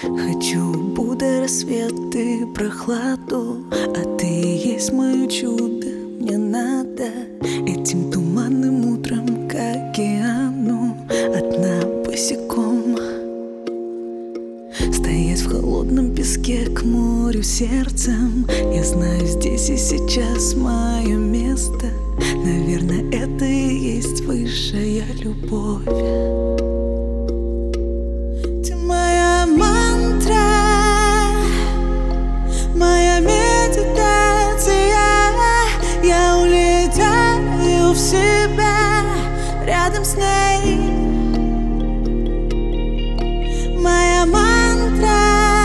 Хочу Будда, рассвет и прохладу, а ты и есть мое чудо. Мне надо этим туманным утром к океану одна босиком стоять в холодном песке к морю сердцем. Я знаю, здесь и сейчас мое место. Наверное, это и есть высшая любовь. Ты моя мантра, моя медитация. Я улетаю в себя рядом с ней. Моя мантра,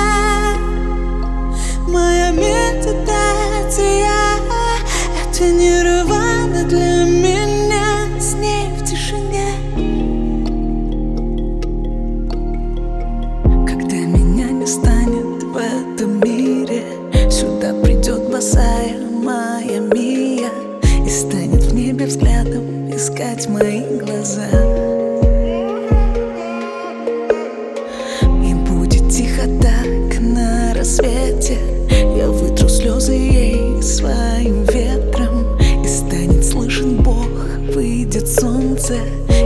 моя медитация. Это нирвана для меня, с ней в тишине. Когда меня не станет в этом мире, сюда придет босая моя Мия и станет в небе взглядом искать мои глаза. И будет тихо так на рассвете. Я вытру слезы ей своим ветром, и станет слышен Бог, выйдет солнце.